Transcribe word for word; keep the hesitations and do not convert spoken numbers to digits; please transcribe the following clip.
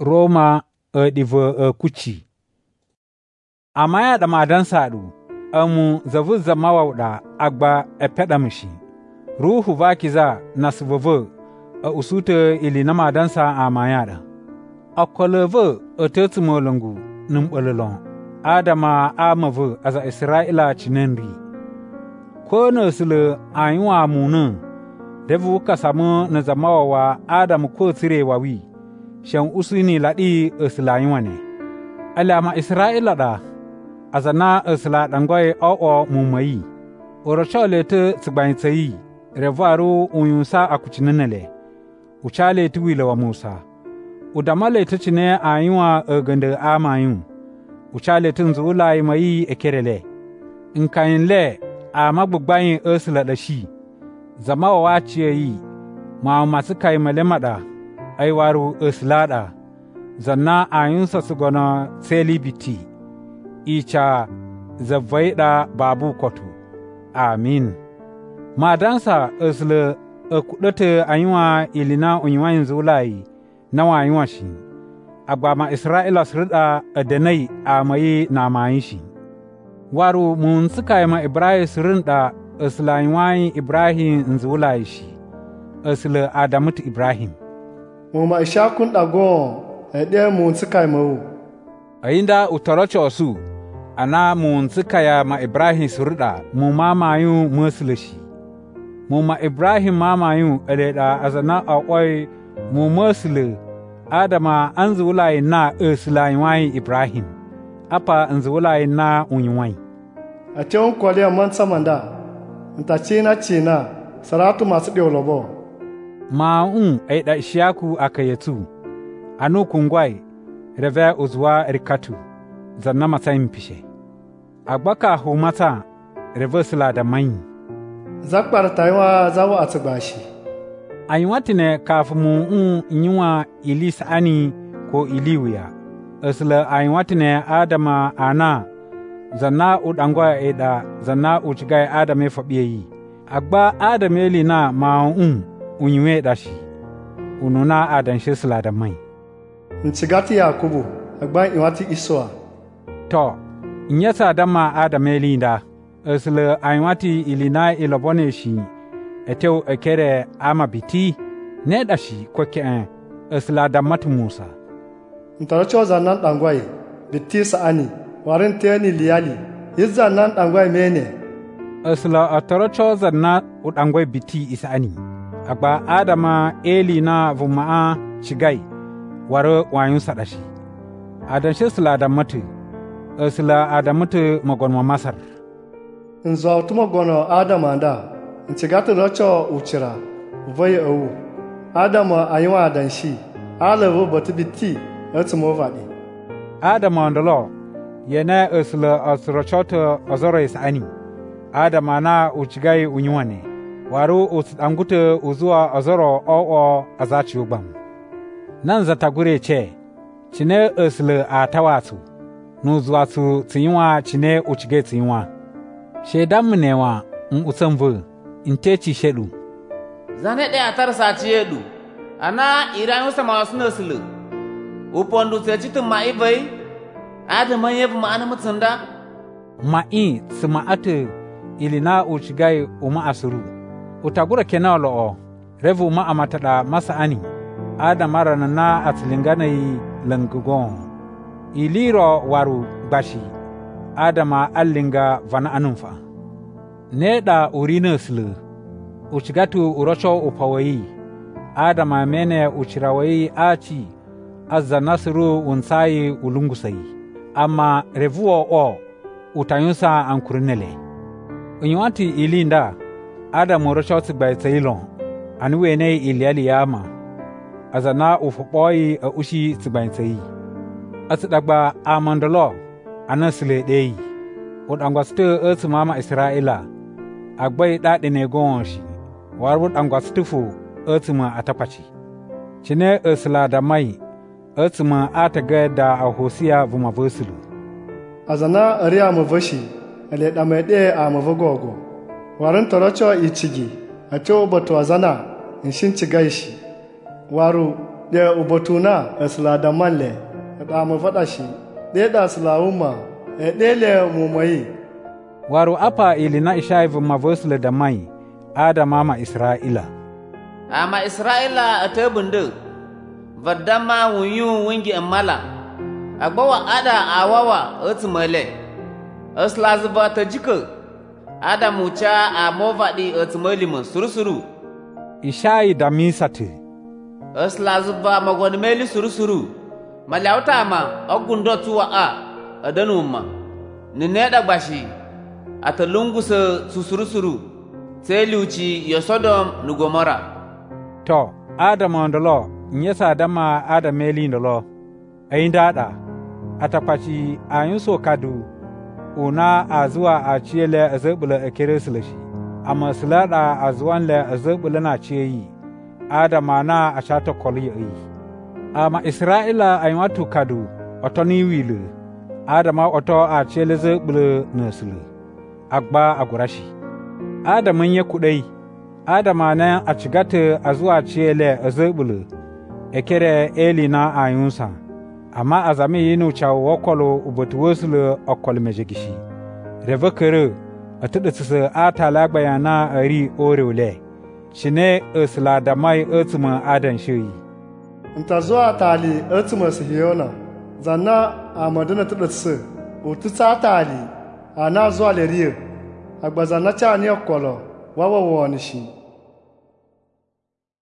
Roma e divo e kuchi. Amma ya da madan sadu, amu zavu zama wauda agba e pedamishi. Ruhu vakiza nasvovo e usute ili na madansa amayada. Akoleve e tetumolungu numbololon. Adama amavu aza Israila chinenri. Ko nesile aywa munu devu kasamu na zama wa Adam ko tire wawi. Shan usini ladi eslaywane. Alama Israila da azana esla dangoy o mumayi. Orochole te tsigbanitsayi revaru unyunsa akuchinenele. Uchale tuwile wa Musa. Udamale tuchine aywa egende amayun. Uchale tunzula imayi ekerele. Nkainle amagbugbayin esla da shi. Zama wa wachiye yi ma masu kaimale mada. Aiwaru eslada zanna ayunsa sugona celibity icha zavaida babu kotu. Amin. Madansa esle ekudete ayuwa ilina unywayin zulai na wayuwa shi. Agbama Isra'ila srida edenai amayi na mayin shi. Waru mun suka ma Ibrahim srinda esla ayuwayin Ibrahim nzulai shi. Esle Adamut Ibrahim. Mu ma ishakun dagon ede mun suka mu. Ainda utorocho su ana mun suka ya ma Ibrahim surda mu mamayu muslishi. Mu ma Ibrahim mamayu eleda azana akwai mu musli Adama anzulai na eslai wai Ibrahim. Apa anzulai na unyuwai. A cikin kwaliya man samanda nta cina cina saratu masu deolobo. Ma'un aida Ishaku akayatu, anu kungwai, reve uzwa rikatu, zanna matsayin fishe. Agbaka humata, reve sila da mai. Zakbar taiwa zawo a tsibashi. Ayiwati ne kafin mu'un yiwa ili sa'ani ko iliwiya. Isla ayiwati ne Adama ana, zanna udangwa aida, zanna uchigai Adame fabiyayi. Agba Adame lina ma'un unywe dashi ununa adan shisla da mai nchigati Yakubu agban iwati Iswa to inyasa dama adameli da esle aiwati ilina ilobone shi eteu ekere amabiti ne dashi kweke esla da matu Musa ntaracho zanan dangwai biti sa'ani warin teni liyali yizza nan dangwai mene esla ataracho zanna udangwai biti isani agba Adama Eli na vuma'a shigai waro wayun sadashi. Adan shi sila da mutu, sila Adam mutu magonwa Masar. In zuwa tu magono Adama da, in ci gata racho uchira, uvayi awu. Adama ayuwa adan shi, alavu batu biti, etu movadi. Adama andalo, yana esila asirachoto azoro isani. Adama na uchigai unywane. Waru usangute uzua azoro o azachi ubam. Nan zatagure che, chine esle atawatu, nuzuatu tinywa chine uchige tinywa. Shedam mnewa usamvu, intechi shedu. Zane de atarsa chiedu, ana irayu sama wasnesle. Upondu techitu maivai, ada mayev maana mutsanda. Mai smaate ilina uchigai uma asuru. Utagura kenalo o revu ma amatada masa ani Adama na atlingana yi langugon iliro waru bashi Adama allinga vana anumfa neda urina slu uchigatu urocho upawayi Adama mene uchirawayi achi azza nasru unsayi ulungusayi ama revuo o utayunsa ankurinele unywanti ilinda Adam rochot by Taylon, and we nay ilialiama, as a na of boy a ushi to by Tay. As dagba amandalo, anasle day. What anguastu earth mama Israela, Agba that in a gonshi, war would anguastufu, earthma atapachi. Chine ursula da mai, earthma atagada a Hosea vumavusulu. As a na area mavashi, and let amade amavogogo. Warin torocho ichigi, acho batu azana, inshin chigaishi. Waru da ubatuna asla da manle da mu fada shi da da slawuma e dele mu mai waru apa ilina ishaivu mavosle da mai adama ma Isra'ila ama Isra'ila atabundu vadama wunyu wingi amala agbawa ada awawa otmele aslazba tajika ada mucha amovadi otmelimu surusuru ishai da misate aslazba magonmeli surusuru malauta ma ogundo tuwa a adanuma nineda gbashi atalungusa susurusuru teliuchi yosodom nugomora to adama ndolo nyesa dama adameli ndolo aindada atapachi ayunso kadu una azuwa a ciyele azabula akeresulashi amma sulada azuwan le azabula na ciyi adama na a shata koli yi amma Isra'ila ayuwatu kadu otoni wilu adama oto a ciyele zabula nasulu agba agurashi adaman ya kudai adama na a cigata a zuwa ciyele azabula ekere eli na ayunsa amma a zame yinu chawo wakolo ubatu wasulu okol mejegishi revakere a tuda tsisa ata lagbaya na ari orewle shine usla da mai utuma adan shoyi nta zuwa tali utuma sihiyona zanna a madina tuda tsisa ututsa tali ana zuwa leriye agbazana cha ni okolo wawa wonishi